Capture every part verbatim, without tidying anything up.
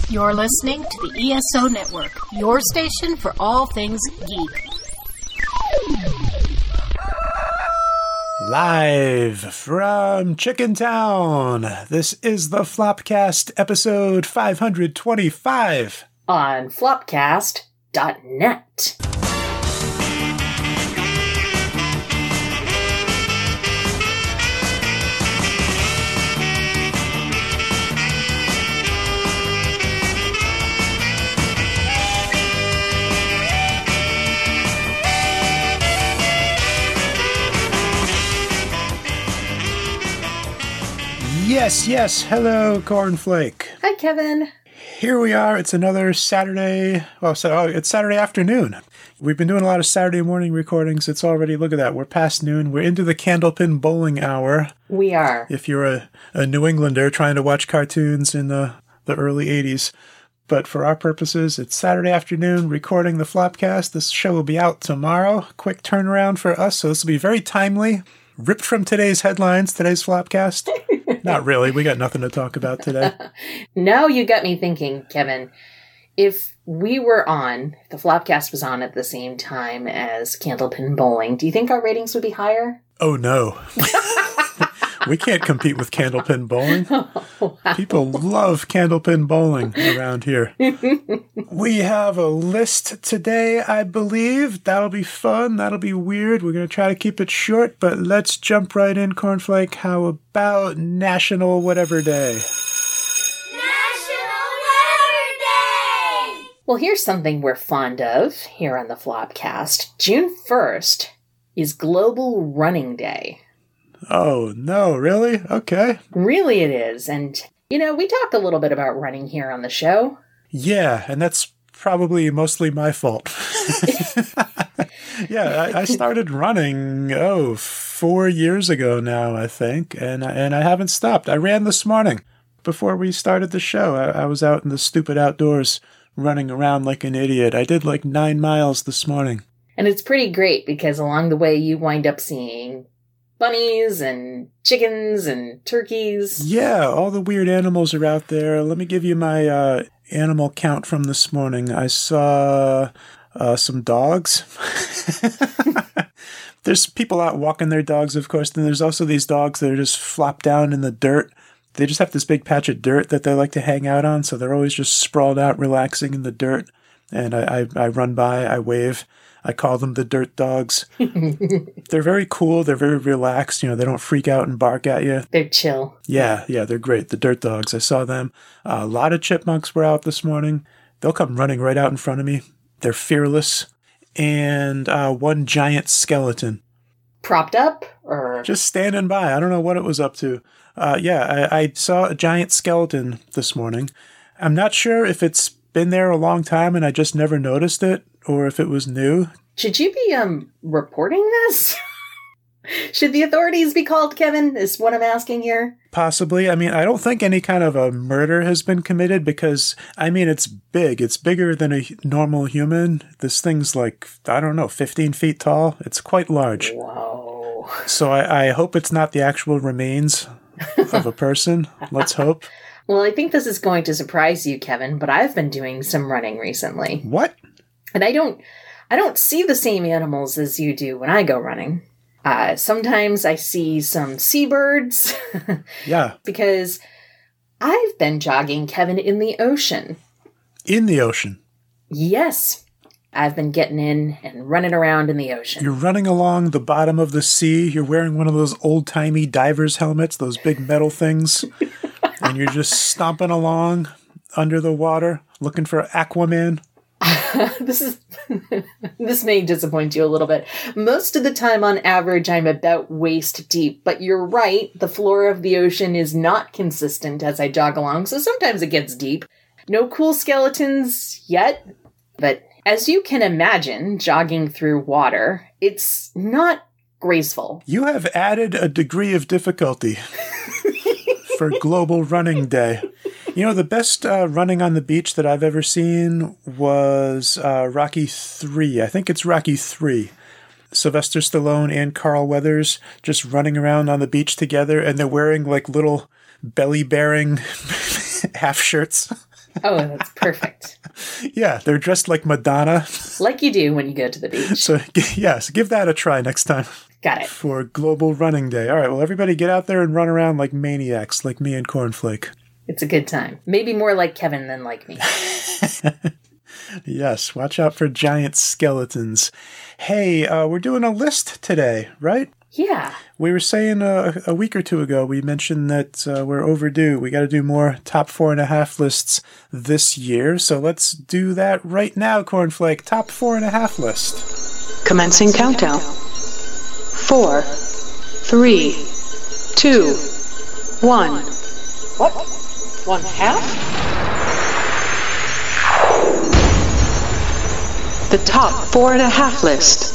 You're listening to the E S O Network, your station for all things geek. Live from Chicken Town, this is the Flopcast episode five twenty-five. On flopcast dot net. Yes, yes, hello, Cornflake. Hi, Kevin. Here we are. It's another Saturday. Well, so oh, it's Saturday afternoon. We've been doing a lot of Saturday morning recordings. It's already, look at that, we're past noon. We're into the Candlepin Bowling Hour. We are. If you're a, a New Englander trying to watch cartoons in the, the early eighties. But for our purposes, it's Saturday afternoon recording the Flopcast. This show will be out tomorrow. Quick turnaround for us, so this will be very timely. Ripped from today's headlines, today's Flopcast. Not really. We got nothing to talk about today. Now you got me thinking, Kevin. If we were on, if the Flopcast was on at the same time as Candlepin Bowling, do you think our ratings would be higher? Oh, no. We can't compete with Candlepin Bowling. Oh, wow. People love Candlepin Bowling around here. We have a list today, I believe. That'll be fun. That'll be weird. We're going to try to keep it short, but let's jump right in, Cornflake. How about National Whatever Day? National Whatever Day! Well, here's something we're fond of here on the Flopcast. June first is Global Running Day. Oh, no, really? Okay. Really it is. And, you know, we talk a little bit about running here on the show. Yeah, and that's probably mostly my fault. Yeah, I, I started running, oh, four years ago now, I think, and, and I haven't stopped. I ran this morning. Before we started the show, I, I was out in the stupid outdoors running around like an idiot. I did like nine miles this morning. And it's pretty great because along the way you wind up seeing bunnies and chickens and turkeys. Yeah, all the weird animals are out there. Let me give you my uh, animal count from this morning. I saw uh, some dogs. There's people out walking their dogs, of course. Then there's also these dogs that are just flopped down in the dirt. They just have this big patch of dirt that they like to hang out on, so they're always just sprawled out, relaxing in the dirt. And I, I, I run by, I wave. I call them the dirt dogs. They're very cool. They're very relaxed. You know, they don't freak out and bark at you. They're chill. Yeah, yeah, they're great. The dirt dogs. I saw them. Uh, a lot of chipmunks were out this morning. They'll come running right out in front of me. They're fearless. And uh, one giant skeleton. Propped up? Or just standing by. I don't know what it was up to. Uh, yeah, I, I saw a giant skeleton this morning. I'm not sure if it's been there a long time and I just never noticed it, or if it was new. Should you be um reporting this? Should the authorities be called, Kevin, is what I'm asking here? Possibly. I mean, I don't think any kind of a murder has been committed because, I mean, it's big. It's bigger than a normal human. This thing's like, I don't know, fifteen feet tall. It's quite large. Whoa. So I, I hope it's not the actual remains of a person. Let's hope. Well, I think this is going to surprise you, Kevin, but I've been doing some running recently. What? And I don't I don't see the same animals as you do when I go running. Uh, sometimes I see some seabirds. Yeah. Because I've been jogging, Kevin, in the ocean. In the ocean? Yes. I've been getting in and running around in the ocean. You're running along the bottom of the sea. You're wearing one of those old-timey diver's helmets, those big metal things. And you're just stomping along under the water, looking for Aquaman. this is this may disappoint you a little bit. Most of the time, on average, I'm about waist deep. But you're right, the floor of the ocean is not consistent as I jog along, so sometimes it gets deep. No cool skeletons yet, but as you can imagine, jogging through water, it's not graceful. You have added a degree of difficulty for Global Running Day. You know, the best uh, running on the beach that I've ever seen was uh, Rocky three. I think it's Rocky three. Sylvester Stallone and Carl Weathers just running around on the beach together, and they're wearing like little belly-bearing half shirts. Oh, that's perfect. Yeah, they're dressed like Madonna. Like you do when you go to the beach. So, yes, give that a try next time. Got it. For Global Running Day. All right, well, everybody get out there and run around like maniacs, like me and Cornflake. It's a good time. Maybe more like Kevin than like me. Yes, watch out for giant skeletons. Hey, uh, we're doing a list today, right? Yeah. We were saying uh, a week or two ago, we mentioned that uh, we're overdue. We got to do more top four and a half lists this year. So let's do that right now, Cornflake. Top four and a half list. Commencing countdown. Four, three, two, one. What? One half? The top four and a half list.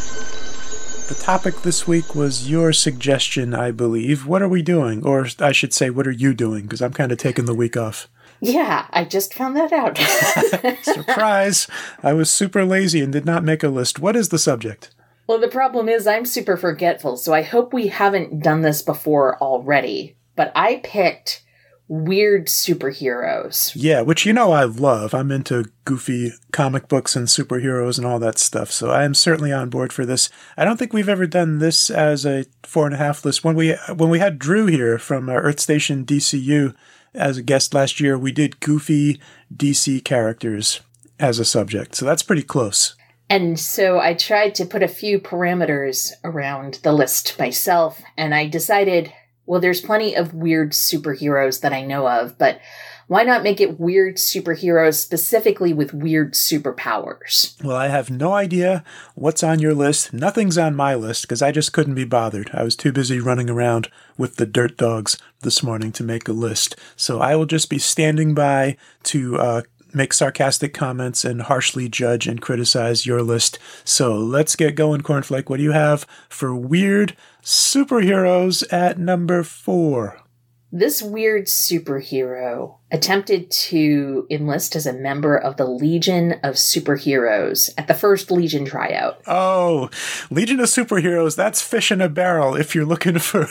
The topic this week was your suggestion, I believe. What are we doing? Or I should say, what are you doing? Because I'm kind of taking the week off. Yeah, I just found that out. Surprise! I was super lazy and did not make a list. What is the subject? Well, the problem is I'm super forgetful, so I hope we haven't done this before already. But I picked weird superheroes. Yeah, which you know I love. I'm into goofy comic books and superheroes and all that stuff, so I am certainly on board for this. I don't think we've ever done this as a four and a half list. When we when we had Drew here from uh, Earth Station D C U as a guest last year, we did goofy D C characters as a subject, so that's pretty close. And so I tried to put a few parameters around the list myself, and I decided, well, there's plenty of weird superheroes that I know of, but why not make it weird superheroes specifically with weird superpowers? Well, I have no idea what's on your list. Nothing's on my list because I just couldn't be bothered. I was too busy running around with the dirt dogs this morning to make a list. So I will just be standing by to uh, make sarcastic comments and harshly judge and criticize your list. So let's get going, Cornflake. What do you have for weird superheroes at number four? This weird superhero attempted to enlist as a member of the Legion of Superheroes at the first Legion tryout. Oh, Legion of Superheroes, that's fish in a barrel if you're looking for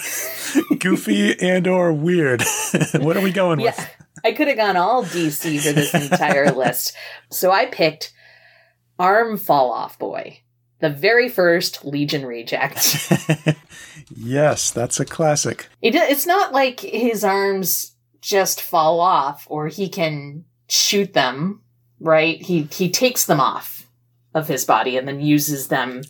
goofy and or weird. What are we going yeah, with? I could have gone all D C for this entire list. So I picked Arm Fall Off Boy, the very first Legion reject. Yes, that's a classic. It, it's not like his arms just fall off or he can shoot them, right? He he takes them off of his body and then uses them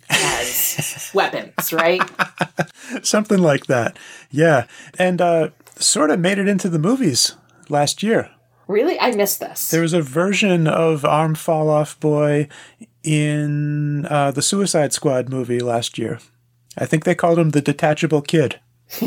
as weapons, right? Something like that. Yeah. And uh, sort of made it into the movies last year. Really? I missed this. There was a version of Arm Fall Off Boy in uh, the Suicide Squad movie last year. I think they called him the Detachable Kid.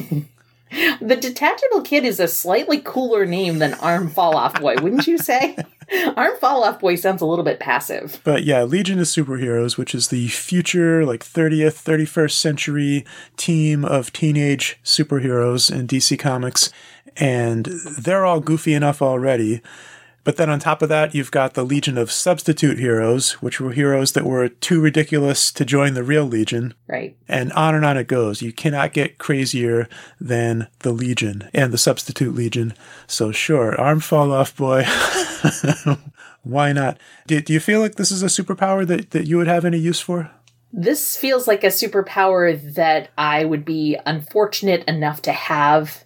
The Detachable Kid is a slightly cooler name than Arm Fall Off Boy, wouldn't you say? Arm Fall Off Boy sounds a little bit passive. But yeah, Legion of Superheroes, which is the future, like thirtieth, thirty-first century team of teenage superheroes in D C Comics. And they're all goofy enough already. But then on top of that, you've got the Legion of Substitute Heroes, which were heroes that were too ridiculous to join the real Legion. Right. And on and on it goes. You cannot get crazier than the Legion and the Substitute Legion. So sure, Arm Fall Off Boy. Why not? Do, do you feel like this is a superpower that, that you would have any use for? This feels like a superpower that I would be unfortunate enough to have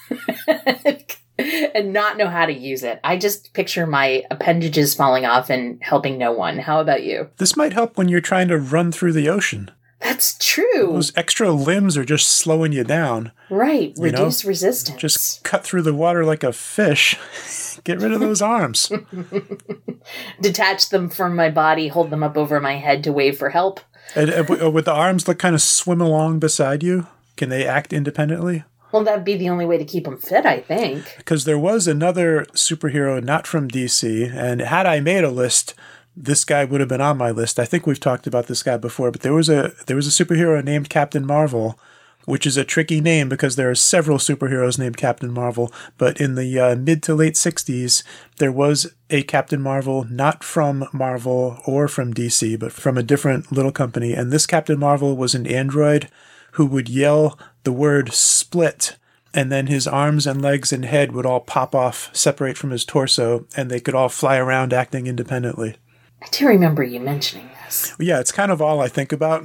and not know how to use it. I just picture my appendages falling off and helping no one. How about you? This might help when you're trying to run through the ocean. That's true. Those extra limbs are just slowing you down. Right. Reduce know? resistance. Just cut through the water like a fish. Get rid of those arms. Detach them from my body, hold them up over my head to wave for help. And, uh, would the arms like kind of swim along beside you? Can they act independently? Well, that'd be the only way to keep them fit, I think. Because there was another superhero not from D C, and had I made a list, this guy would have been on my list. I think we've talked about this guy before, but there was a there was a superhero named Captain Marvel, which is a tricky name because there are several superheroes named Captain Marvel. But in the uh, mid to late sixties, there was a Captain Marvel not from Marvel or from D C, but from a different little company. And this Captain Marvel was an android who would yell the word split and then his arms and legs and head would all pop off, separate from his torso, and they could all fly around acting independently. I do remember you mentioning this. Yeah, it's kind of all I think about.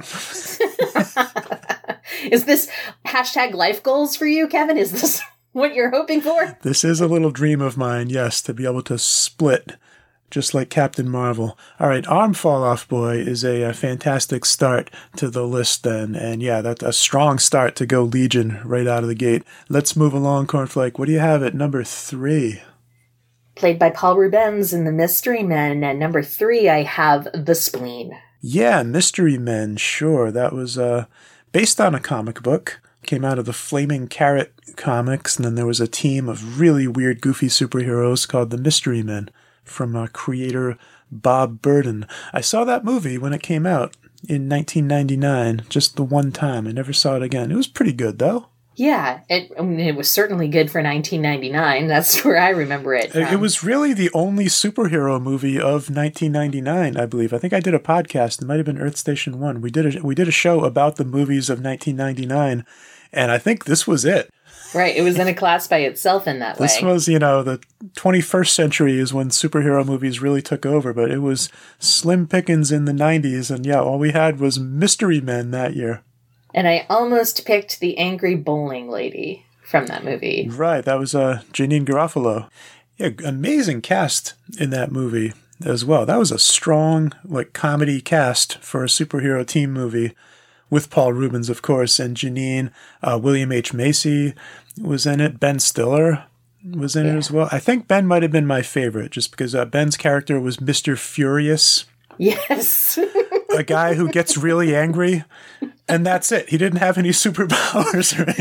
Is this hashtag life goals for you, Kevin? Is this what you're hoping for? This is a little dream of mine, yes, to be able to split just like Captain Marvel. All right, Arm Fall Off Boy is a, a fantastic start to the list then. And yeah, that's a strong start to go Legion right out of the gate. Let's move along, Cornflake. What do you have at number three? Played by Paul Rubens in The Mystery Men. And number three, I have The Spleen. Yeah, Mystery Men, sure. That was uh, based on a comic book. Came out of the Flaming Carrot comics. And then there was a team of really weird, goofy superheroes called the Mystery Men, from uh, creator Bob Burden. I saw that movie when it came out in nineteen ninety-nine, just the one time. I never saw it again. It was pretty good, though. Yeah, it, I mean, it was certainly good for nineteen ninety-nine. That's where I remember it from. It was really the only superhero movie of nineteen ninety-nine, I believe. I think I did a podcast. It might have been Earth Station One. We did a, we did a show about the movies of nineteen ninety-nine, and I think this was it. Right, it was in a class by itself in that way. This was, you know, the twenty-first century is when superhero movies really took over, but it was slim pickings in the nineties, and yeah, all we had was Mystery Men that year. And I almost picked the angry bowling lady from that movie. Right, that was uh, Janine Garofalo. Yeah, amazing cast in that movie as well. That was a strong, like, comedy cast for a superhero team movie. With Paul Rubens, of course, and Janine. uh, William H. Macy was in it. Ben Stiller was in yeah. it as well. I think Ben might have been my favorite, just because uh, Ben's character was Mister Furious. Yes. A guy who gets really angry, and that's it. He didn't have any superpowers or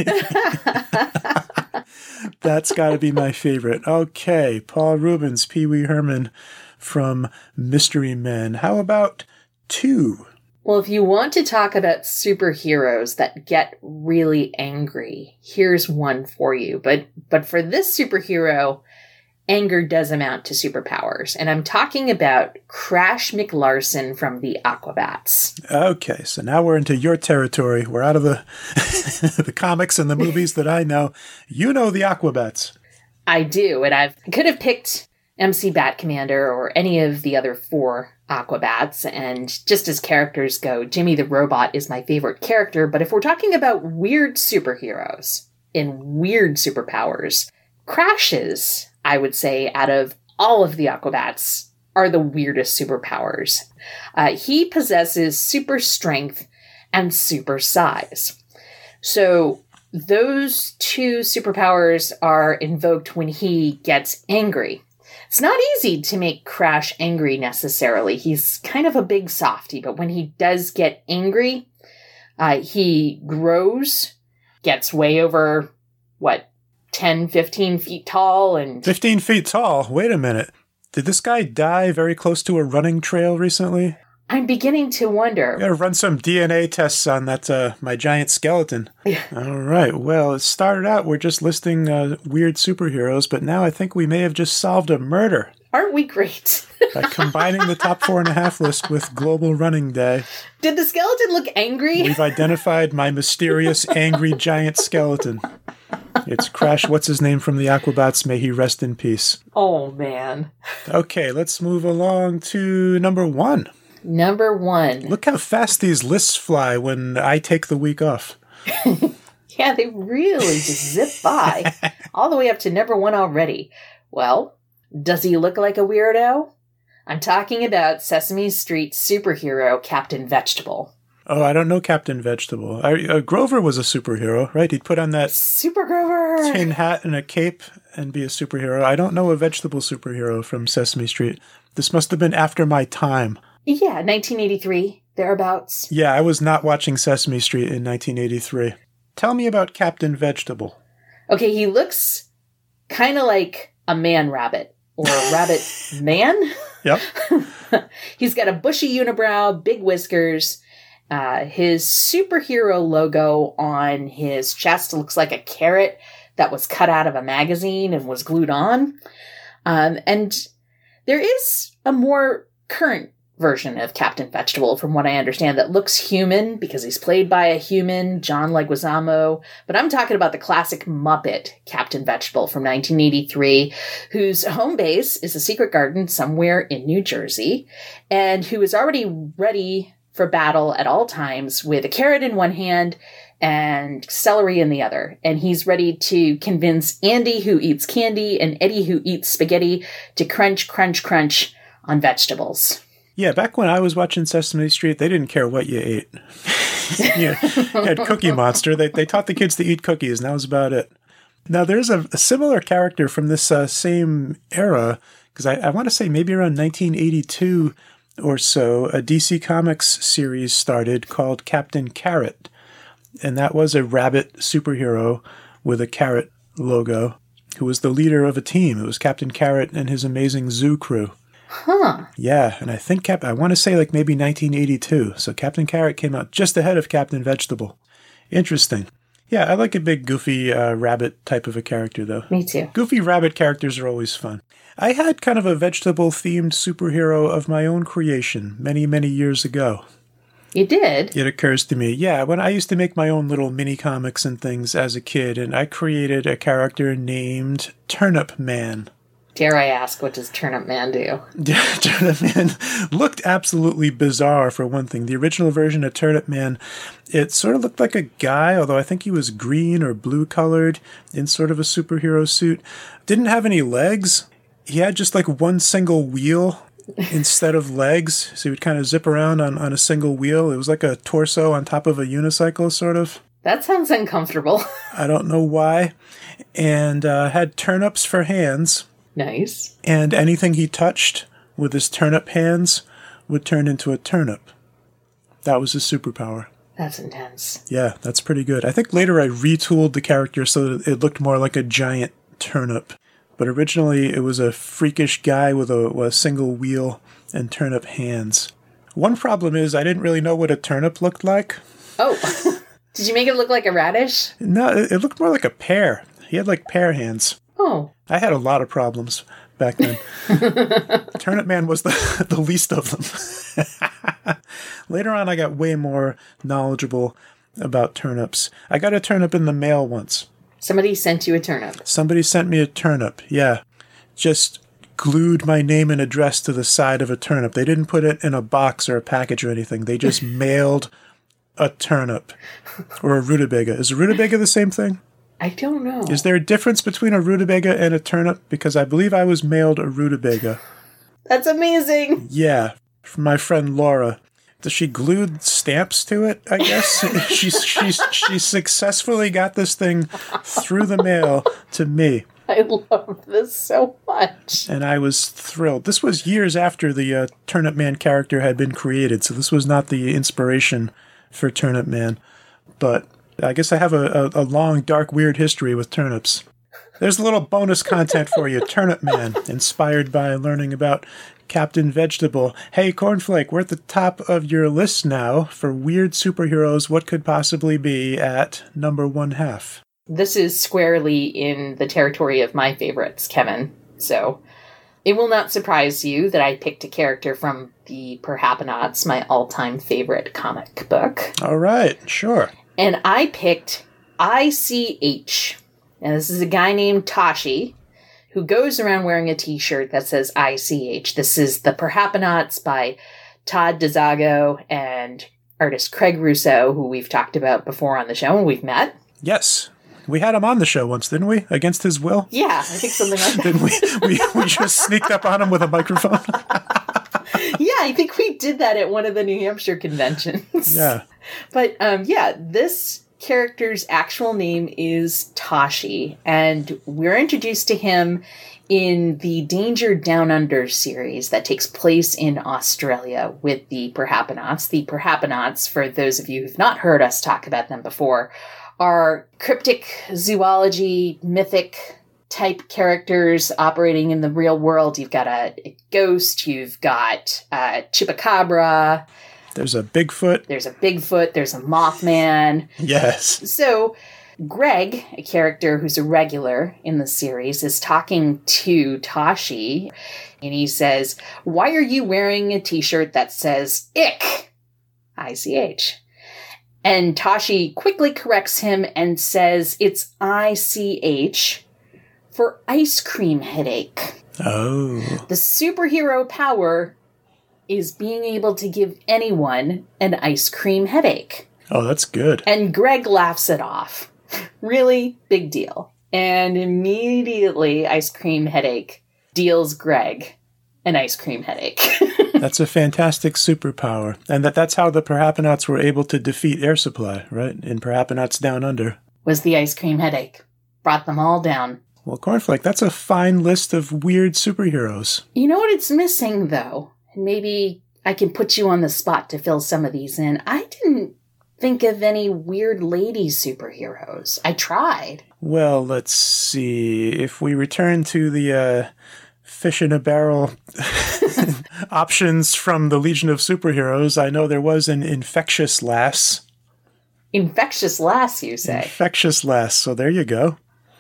anything. That's got to be my favorite. Okay, Paul Rubens, Pee Wee Herman from Mystery Men. How about two? Well, if you want to talk about superheroes that get really angry, here's one for you. But but for this superhero, anger does amount to superpowers. And I'm talking about Crash McLarson from the Aquabats. Okay, so now we're into your territory. We're out of the the comics and the movies that I know. You know the Aquabats. I do, and I've, I could have picked M C Bat Commander or any of the other four Aquabats, and just as characters go, Jimmy the Robot is my favorite character, but if we're talking about weird superheroes in weird superpowers, Crashes, I would say, out of all of the Aquabats, are the weirdest superpowers. Uh, he possesses super strength and super size. So those two superpowers are invoked when he gets angry. It's not easy to make Crash angry necessarily. He's kind of a big softy, but when he does get angry, uh, he grows, gets way over, what, ten, fifteen feet tall, and... fifteen feet tall? Wait a minute. Did this guy die very close to a running trail recently? I'm beginning to wonder. Gotta run some D N A tests on that, uh, my giant skeleton. Yeah. All right. Well, it started out, we're just listing uh, weird superheroes, but now I think we may have just solved a murder. Aren't we great? By combining the top four and a half list with Global Running Day. Did the skeleton look angry? We've identified my mysterious, angry giant skeleton. It's Crash, what's his name from the Aquabats? May he rest in peace. Oh, man. Okay, let's move along to number one. Number one. Look how fast these lists fly when I take the week off. Yeah, they really just zip by. All the way up to number one already. Well, does he look like a weirdo? I'm talking about Sesame Street superhero Captain Vegetable. Oh, I don't know Captain Vegetable. I, uh, Grover was a superhero, right? He'd put on that Super Grover tin hat and a cape and be a superhero. I don't know a vegetable superhero from Sesame Street. This must have been after my time. Yeah, nineteen eighty-three, thereabouts. Yeah, I was not watching Sesame Street in nineteen eighty-three. Tell me about Captain Vegetable. Okay, he looks kind of like a man rabbit, or a rabbit man. Yep. He's got a bushy unibrow, big whiskers. Uh, his superhero logo on his chest looks like a carrot that was cut out of a magazine and was glued on. Um, and there is a more current version of Captain Vegetable, from what I understand, that looks human because he's played by a human, John Leguizamo. But I'm talking about the classic Muppet Captain Vegetable from nineteen eighty-three, whose home base is a secret garden somewhere in New Jersey, and who is already ready for battle at all times with a carrot in one hand and celery in the other. And he's ready to convince Andy, who eats candy, and Eddie, who eats spaghetti, to crunch, crunch, crunch on vegetables. Yeah, back when I was watching Sesame Street, they didn't care what you ate. You had Cookie Monster. They they taught the kids to eat cookies, and that was about it. Now, there's a, a similar character from this uh, same era, because I, I want to say maybe around nineteen eighty-two or so, a D C Comics series started called Captain Carrot. And that was a rabbit superhero with a carrot logo who was the leader of a team. It was Captain Carrot and his amazing zoo crew. Huh. Yeah, and I think Cap- I want to say like maybe nineteen eighty-two. So Captain Carrot came out just ahead of Captain Vegetable. Interesting. Yeah, I like a big goofy uh, rabbit type of a character, though. Me too. Goofy rabbit characters are always fun. I had kind of a vegetable-themed superhero of my own creation many, many years ago. You did? It occurs to me, yeah, when I used to make my own little mini-comics and things as a kid, and I created a character named Turnip Man. Dare I ask, what does Turnip Man do? Turnip Man looked absolutely bizarre, for one thing. The original version of Turnip Man, it sort of looked like a guy, although I think he was green or blue-colored in sort of a superhero suit. Didn't have any legs. He had just like one single wheel instead of legs, so he would kind of zip around on, on a single wheel. It was like a torso on top of a unicycle, sort of. That sounds uncomfortable. I don't know why. And uh, had turnips for hands. Nice. And anything he touched with his turnip hands would turn into a turnip. That was his superpower. That's intense. Yeah, that's pretty good. I think later I retooled the character so that it looked more like a giant turnip. But originally it was a freakish guy with a, with a single wheel and turnip hands. One problem is I didn't really know what a turnip looked like. Oh, did you make it look like a radish? No, it, it looked more like a pear. He had like pear hands. Oh. I had a lot of problems back then. Turnip Man was the, the least of them. Later on, I got way more knowledgeable about turnips. I got a turnip in the mail once. Somebody sent you a turnip. Somebody sent me a turnip, yeah. Just glued my name and address to the side of a turnip. They didn't put it in a box or a package or anything. They just mailed a turnip. Or a rutabaga. Is a rutabaga the same thing? I don't know. Is there a difference between a rutabaga and a turnip? Because I believe I was mailed a rutabaga. That's amazing. Yeah, from my friend Laura. She glued stamps to it, I guess. she, she, she successfully got this thing through the mail to me. I love this so much. And I was thrilled. This was years after the uh, Turnip Man character had been created, so this was not the inspiration for Turnip Man. But I guess I have a, a, a long, dark, weird history with turnips. There's a little bonus content for you, Turnip Man, inspired by learning about Captain Vegetable. Hey, Cornflake, we're at the top of your list now for weird superheroes. What could possibly be at number one half? This is squarely in the territory of my favorites, Kevin. So it will not surprise you that I picked a character from the Perhapanauts, my all-time favorite comic book. All right, sure. And I picked I C H. And this is a guy named Tashi, who goes around wearing a t-shirt that says I C H. This is the Perhapanauts by Todd DeZago and artist Craig Russo, who we've talked about before on the show and we've met. Yes. We had him on the show once, didn't we? Against his will? Yeah, I think something like that. Didn't we? We, we just sneaked up on him with a microphone. Yeah, I think we did that at one of the New Hampshire conventions. Yeah. But um, yeah, this character's actual name is Tashi, and we're introduced to him in the Danger Down Under series that takes place in Australia with the Perhapanauts. The Perhapanauts, for those of you who've not heard us talk about them before, are cryptic zoology, mythic type characters operating in the real world. You've got a, a ghost, you've got a chupacabra. There's a Bigfoot. There's a Bigfoot, there's a Mothman. Yes. So Greg, a character who's a regular in the series, is talking to Tashi, and he says, "Why are you wearing a t-shirt that says ick? I C H. And Tashi quickly corrects him and says it's I C H for ice cream headache. Oh. The superhero power is being able to give anyone an ice cream headache. Oh, that's good. And Greg laughs it off. Really big deal. And immediately, ice cream headache deals Greg an ice cream headache. That's a fantastic superpower. And that that's how the Parappanauts were able to defeat Air Supply, right? In Parappanauts Down Under. Was the ice cream headache. Brought them all down. Well, Cornflake, that's a fine list of weird superheroes. You know what it's missing, though? And maybe I can put you on the spot to fill some of these in. I didn't think of any weird lady superheroes. I tried. Well, let's see. If we return to the uh, fish in a barrel options from the Legion of Superheroes, I know there was an infectious lass. Infectious lass, you say? Infectious lass. So there you go.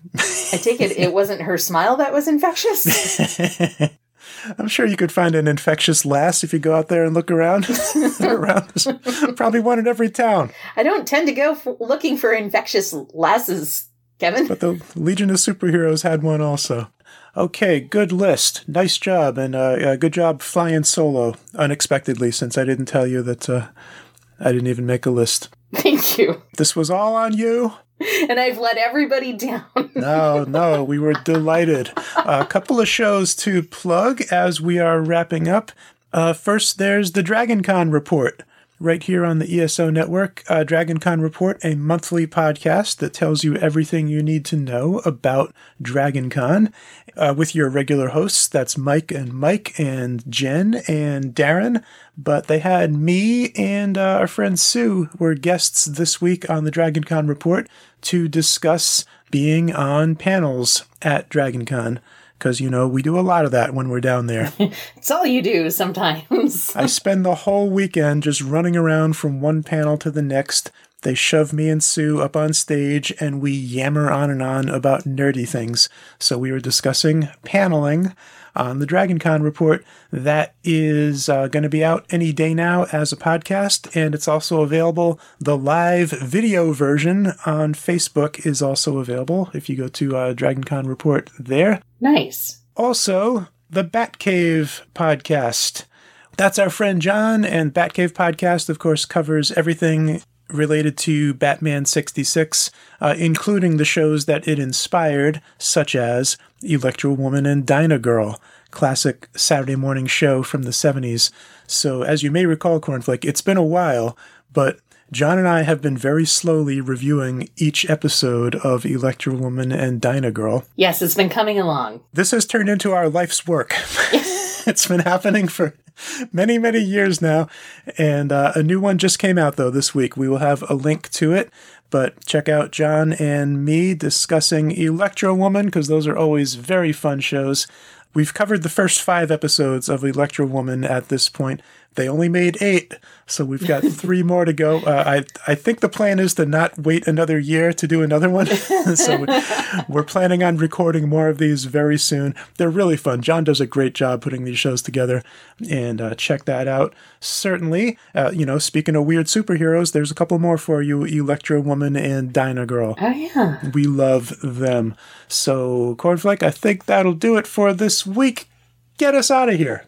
I take it it wasn't her smile that was infectious? I'm sure you could find an infectious lass if you go out there and look around. around. Probably one in every town. I don't tend to go for looking for infectious lasses, Kevin. But the Legion of Superheroes had one also. Okay, good list. Nice job. And uh, uh, good job flying solo unexpectedly, since I didn't tell you that uh, I didn't even make a list. Thank you. This was all on you. And I've let everybody down. No, no, we were delighted. A couple of shows to plug as we are wrapping up. Uh, first, there's the DragonCon Report, right here on the E S O Network. Uh, DragonCon Report, a monthly podcast that tells you everything you need to know about DragonCon, uh, with your regular hosts. That's Mike and Mike and Jen and Darren. But they had me and uh, our friend Sue were guests this week on the DragonCon Report to discuss being on panels at DragonCon. Because, you know, we do a lot of that when we're down there. It's all you do sometimes. I spend the whole weekend just running around from one panel to the next. They shove me and Sue up on stage, and we yammer on and on about nerdy things. So we were discussing paneling on the DragonCon Report. That is uh, going to be out any day now as a podcast, and it's also available. The live video version on Facebook is also available if you go to uh, DragonCon Report there. Nice. Also, the Batcave podcast. That's our friend John, and Batcave podcast, of course, covers everything related to Batman sixty-six, uh, including the shows that it inspired, such as Electro Woman and Dyna Girl, classic Saturday morning show from the seventies. So, as you may recall, Cornflake, it's been a while, but John and I have been very slowly reviewing each episode of Electro Woman and Dyna Girl. Yes, it's been coming along. This has turned into our life's work. It's been happening for many, many years now. And uh, a new one just came out, though, this week. We will have a link to it. But check out John and me discussing Electro Woman, because those are always very fun shows. We've covered the first five episodes of Electro Woman at this point. They only made eight, so we've got three more to go. Uh, I I think the plan is to not wait another year to do another one. So we're planning on recording more of these very soon. They're really fun. John does a great job putting these shows together, and uh, check that out. Certainly, uh, you know, speaking of weird superheroes, there's a couple more for you, Electro Woman and Dyna Girl. Oh, yeah. We love them. So, Cornflake, I think that'll do it for this week. Get us out of here.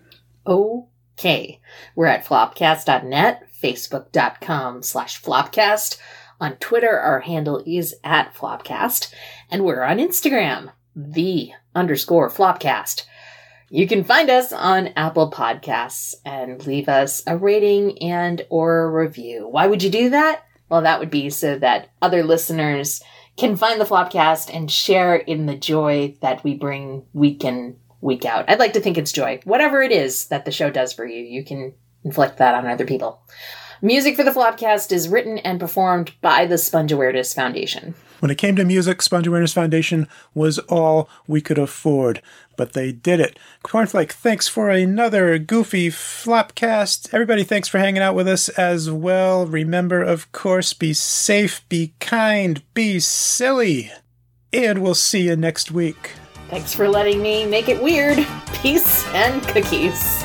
Okay. We're at flopcast dot net, facebook.com slash flopcast. On Twitter, our handle is at flopcast. And we're on Instagram, the underscore flopcast. You can find us on Apple Podcasts and leave us a rating and or a review. Why would you do that? Well, that would be so that other listeners can find the Flopcast and share in the joy that we bring week in, week out. I'd like to think it's joy. Whatever it is that the show does for you, you can inflict that on other people. Music for the Flopcast is written and performed by the Sponge Awareness Foundation. When it came to music, Sponge Awareness Foundation was all we could afford, but they did it. Cornflake, thanks for another goofy Flopcast. Everybody, thanks for hanging out with us as well. Remember, of course, be safe, be kind, be silly, and we'll see you next week. Thanks for letting me make it weird. Peace and cookies.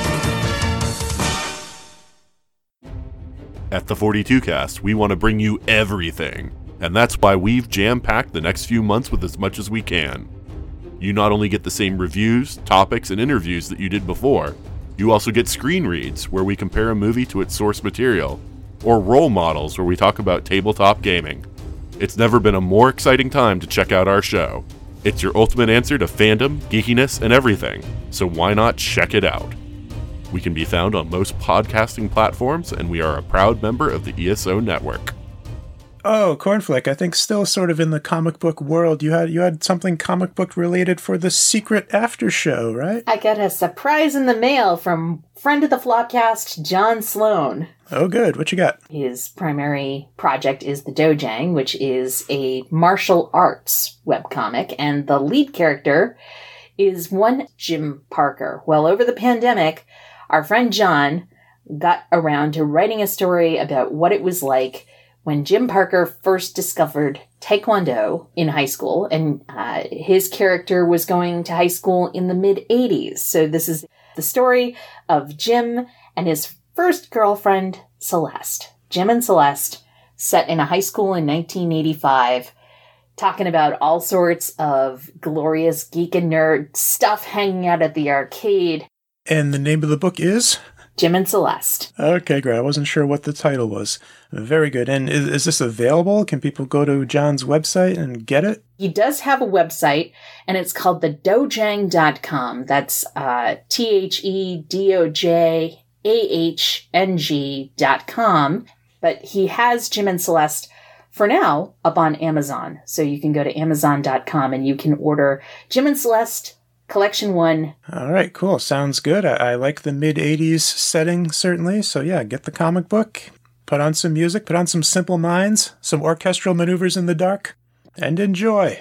At the forty-two Cast, we want to bring you everything, and that's why we've jam-packed the next few months with as much as we can. You not only get the same reviews, topics, and interviews that you did before, you also get screen reads where we compare a movie to its source material, or role models where we talk about tabletop gaming. It's never been a more exciting time to check out our show. It's your ultimate answer to fandom, geekiness, and everything, so why not check it out? We can be found on most podcasting platforms, and we are a proud member of the E S O Network. Oh, Cornflake, I think still sort of in the comic book world. You had you had something comic book related for the secret after show, right? I got a surprise in the mail from friend of the Flopcast, John Sloan. Oh, good. What you got? His primary project is The Dojang, which is a martial arts webcomic, and the lead character is one Jim Parker. Well, over the pandemic, our friend John got around to writing a story about what it was like when Jim Parker first discovered Taekwondo in high school, and uh, his character was going to high school in the mid-eighties. So this is the story of Jim and his first girlfriend, Celeste. Jim and Celeste, set in a high school in nineteen eighty-five, talking about all sorts of glorious geek and nerd stuff hanging out at the arcade. And the name of the book is? Jim and Celeste. Okay, great. I wasn't sure what the title was. Very good. And is, is this available? Can people go to John's website and get it? He does have a website, and it's called the dojang dot com. That's uh, T H E D O J A H N G dot com. But he has Jim and Celeste, for now, up on Amazon. So you can go to amazon dot com and you can order Jim and Celeste Collection one. All right, cool. Sounds good. I, I like the mid-eighties setting, certainly. So yeah, get the comic book, put on some music, put on some Simple Minds, some orchestral maneuvers in the dark, and enjoy.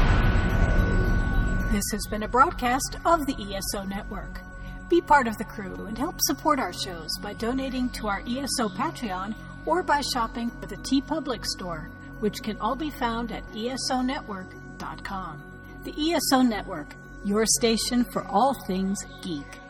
This has been a broadcast of the E S O Network. Be part of the crew and help support our shows by donating to our E S O Patreon or by shopping at the TeePublic store, which can all be found at E S O network dot com. The E S O Network, your station for all things geek.